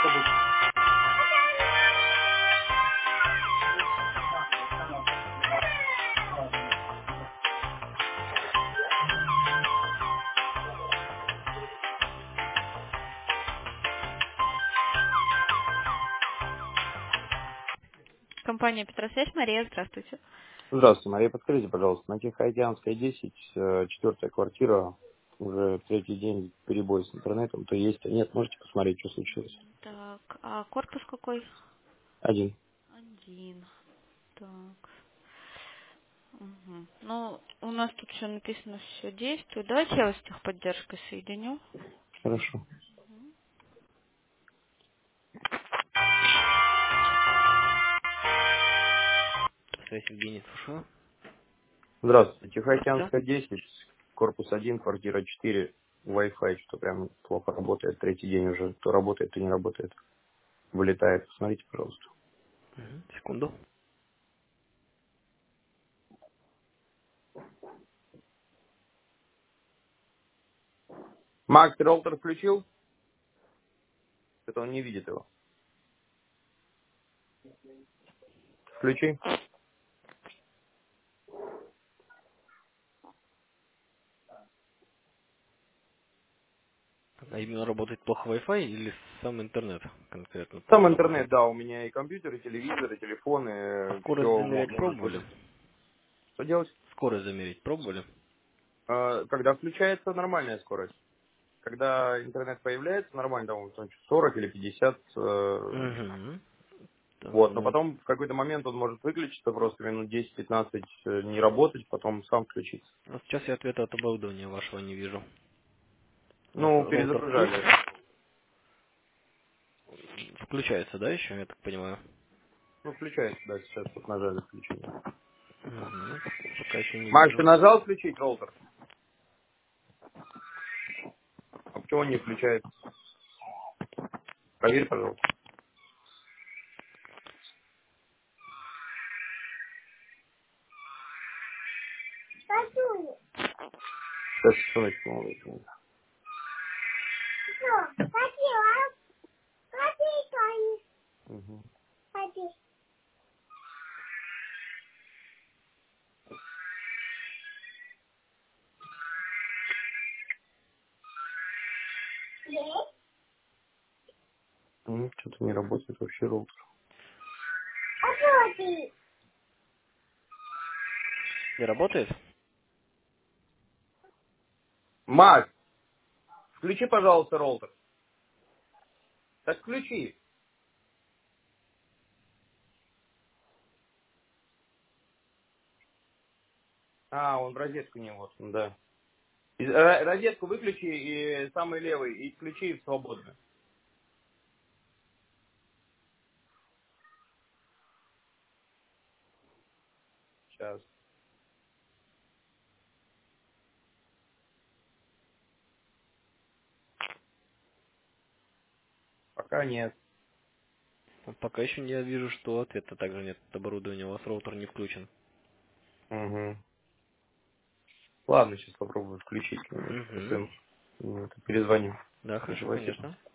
Компания Петросвязь, Мария, здравствуйте. Здравствуйте, Мария, подскажите, пожалуйста, на Тихоокеанская 10, четвертая квартира, уже третий день перебой с интернетом, то есть, нет, можете посмотреть, что случилось? Так, а корпус какой? Один. Один. Так. Угу. Ну, у нас тут все написано, все действует. Давайте я вас с техподдержкой соединю. Хорошо. Связь Евгений, слушаю. Здравствуйте, Да? Тихоокеанская 10, корпус 1, квартира 4, Wi-Fi, что прям плохо работает, третий день уже, то работает, то не работает, вылетает. Посмотрите, пожалуйста. Секунду. Макс, ты роутер включил? Это он не видит его. Включи. А именно работает плохо Wi-Fi или сам интернет конкретно Там плохо интернет, работает? да, у меня и компьютер, и телевизор, и А телефоны, скорость все замерять может пробовали? быть. Что делать? Скорость замерить пробовали? Когда включается нормальная скорость. Когда интернет появляется, нормально, там 40 или 50. Угу. Вот, но потом в какой-то момент он может выключиться, просто минут 10-15 не работать, потом сам включится. Вот сейчас я ответа от оборудования вашего не вижу. У вас Ну, роутер перезагружали. включен? Включается, да, еще, я так понимаю? Ну, включается, да, сейчас вот нажали включить. Угу. Пока еще не Макс, ты вижу. нажал включить роутер? А почему он не включается? Проверь, пожалуйста. Сейчас, секундочку, молодой человек. Мгм. Что-то не работает вообще роутер. Не работает? Макс, включи, пожалуйста, роутер. Так включи. Он в розетку не вот, да. Розетку выключи и самый левый, и включи в свободную. Сейчас. Пока нет. Пока еще я вижу, что ответа также нет от оборудования. У вас роутер не включен. Угу. Ладно, сейчас попробую включить. Угу. После перезвоню. Да, хорошо, Ничего себе. конечно.